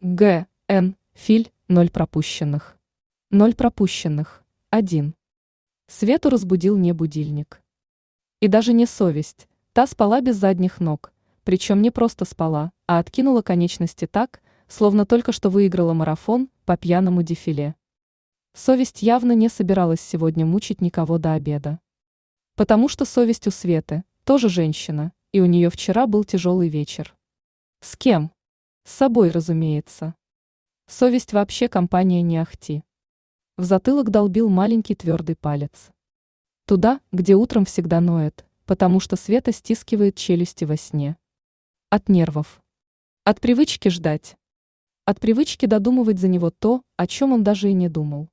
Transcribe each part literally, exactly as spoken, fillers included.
Г. Н. Филь. Ноль пропущенных. Ноль пропущенных. Один. Свету разбудил не будильник. И даже не совесть, та спала без задних ног, причем не просто спала, а откинула конечности так, словно только что выиграла марафон по пьяному дефиле. Совесть явно не собиралась сегодня мучить никого до обеда. Потому что совесть у Светы тоже женщина, и у нее вчера был тяжелый вечер. С кем? С собой, разумеется. Совесть вообще компания не ахти. В затылок долбил маленький твердый палец. Туда, где утром всегда ноет, потому что Света стискивает челюсти во сне. От нервов. От привычки ждать. От привычки додумывать за него то, о чем он даже и не думал.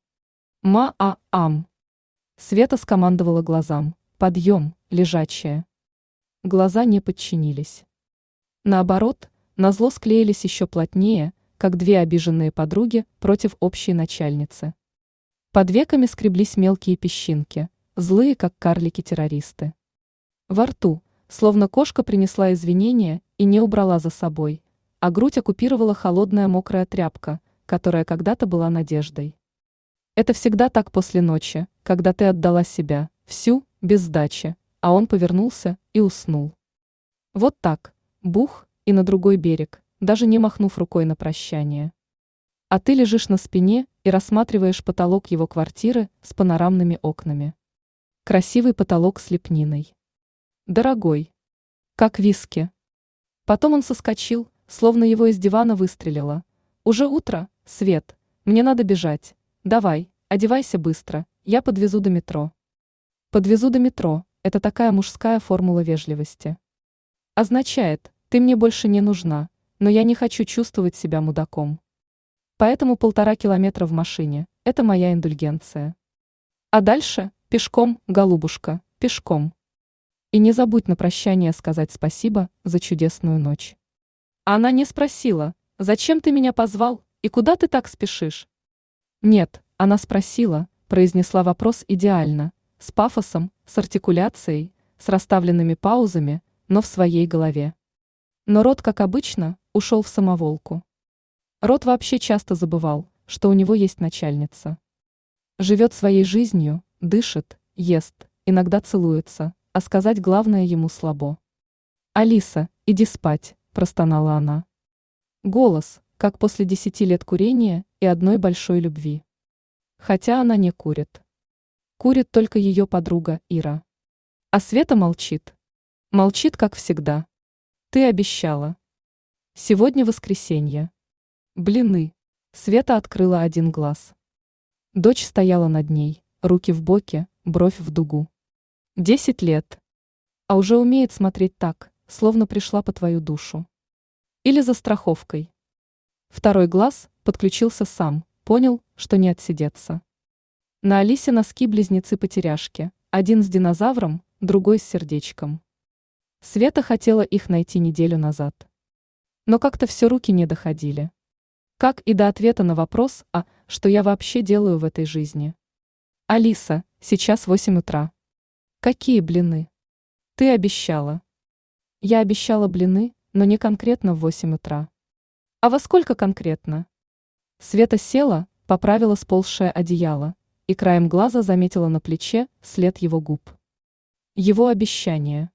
Ма-а-ам. Света скомандовала глазам. Подъем, лежачая. Глаза не подчинились. Наоборот, назло склеились еще плотнее, как две обиженные подруги против общей начальницы. Под веками скреблись мелкие песчинки, злые, как карлики-террористы. Во рту, словно кошка принесла извинения и не убрала за собой, а грудь оккупировала холодная мокрая тряпка, которая когда-то была надеждой. Это всегда так после ночи, когда ты отдала себя, всю, без сдачи, а он повернулся и уснул. Вот так, бух, и на другой берег, даже не махнув рукой на прощание. А ты лежишь на спине и рассматриваешь потолок его квартиры с панорамными окнами. Красивый потолок с лепниной. Дорогой. Как виски. Потом он соскочил, словно его из дивана выстрелило. Уже утро, Свет, мне надо бежать. Давай, одевайся быстро, я подвезу до метро. Подвезу до метро, это такая мужская формула вежливости. Означает, ты мне больше не нужна, но я не хочу чувствовать себя мудаком. Поэтому полтора километра в машине – это моя индульгенция. А дальше – пешком, голубушка, пешком. И не забудь на прощание сказать спасибо за чудесную ночь. А она не спросила, зачем ты меня позвал и куда ты так спешишь? Нет, она спросила, произнесла вопрос идеально, с пафосом, с артикуляцией, с расставленными паузами, но в своей голове. Но рот, как обычно, ушел в самоволку. Рот вообще часто забывал, что у него есть начальница. Живет своей жизнью, дышит, ест, иногда целуется, а сказать главное ему слабо. «Алиса, иди спать», – простонала она. Голос, как после десяти лет курения и одной большой любви. Хотя она не курит. Курит только ее подруга Ира. А Света молчит. Молчит, как всегда. Ты обещала. Сегодня воскресенье. Блины. Света открыла один глаз. Дочь стояла над ней, руки в боки, бровь в дугу. Десять лет. А уже умеет смотреть так, словно пришла по твою душу. Или за страховкой. Второй глаз подключился сам, понял, что не отсидеться. На Алисе носки близнецы-потеряшки, один с динозавром, другой с сердечком. Света хотела их найти неделю назад. Но как-то все руки не доходили. Как и до ответа на вопрос, а что я вообще делаю в этой жизни? Алиса, сейчас восемь утра. Какие блины? Ты обещала. Я обещала блины, но не конкретно в восемь утра. А во сколько конкретно? Света села, поправила сползшее одеяло и краем глаза заметила на плече след его губ. Его обещание.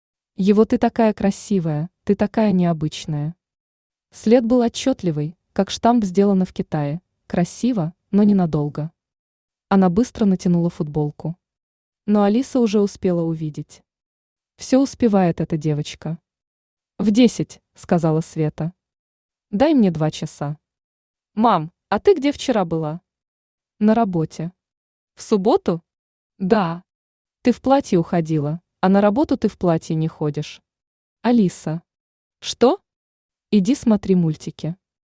Его «ты такая красивая, ты такая необычная». След был отчетливый, как штамп сделано в Китае, красиво, но ненадолго. Она быстро натянула футболку. Но Алиса уже успела увидеть. Все успевает эта девочка. «В десять», — сказала Света. «Дай мне два часа». «Мам, а ты где вчера была?» «На работе». «В субботу?» «Да». «Ты в платье уходила, а на работу ты в платье не ходишь». «Алиса». «Что?» «Иди смотри мультики».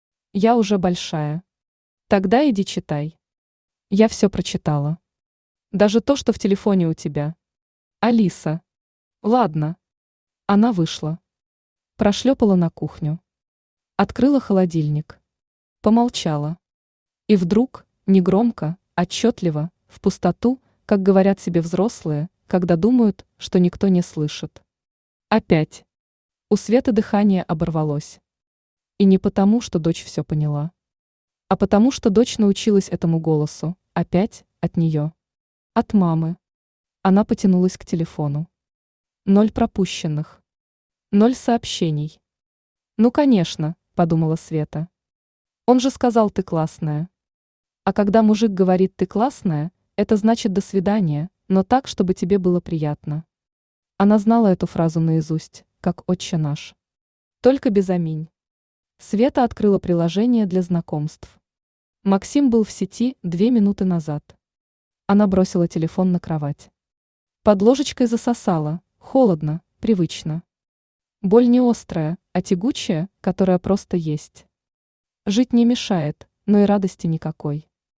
«Я уже большая». «Тогда иди читай». «Я все прочитала». «Даже то, что в телефоне у тебя». «Алиса». «Ладно». Она вышла. Прошлепала на кухню. Открыла холодильник. Помолчала. И вдруг, негромко, отчетливо, в пустоту, как говорят себе взрослые, когда думают, что никто не слышит. Опять. У Светы дыхание оборвалось. И не потому, что дочь все поняла, а потому, что дочь научилась этому голосу, опять от нее. От мамы. Она потянулась к телефону. Ноль пропущенных. Ноль сообщений. Ну, конечно, подумала Света. Он же сказал, ты классная. А когда мужик говорит, ты классная, это значит до свидания, но так, чтобы тебе было приятно. Она знала эту фразу наизусть, как «Отче наш». Только без аминь. Света открыла приложение для знакомств. Максим был в сети две минуты назад. Она бросила телефон на кровать. Под ложечкой засосала, холодно, привычно. Боль не острая, а тягучая, которая просто есть. Жить не мешает, но и радости никакой.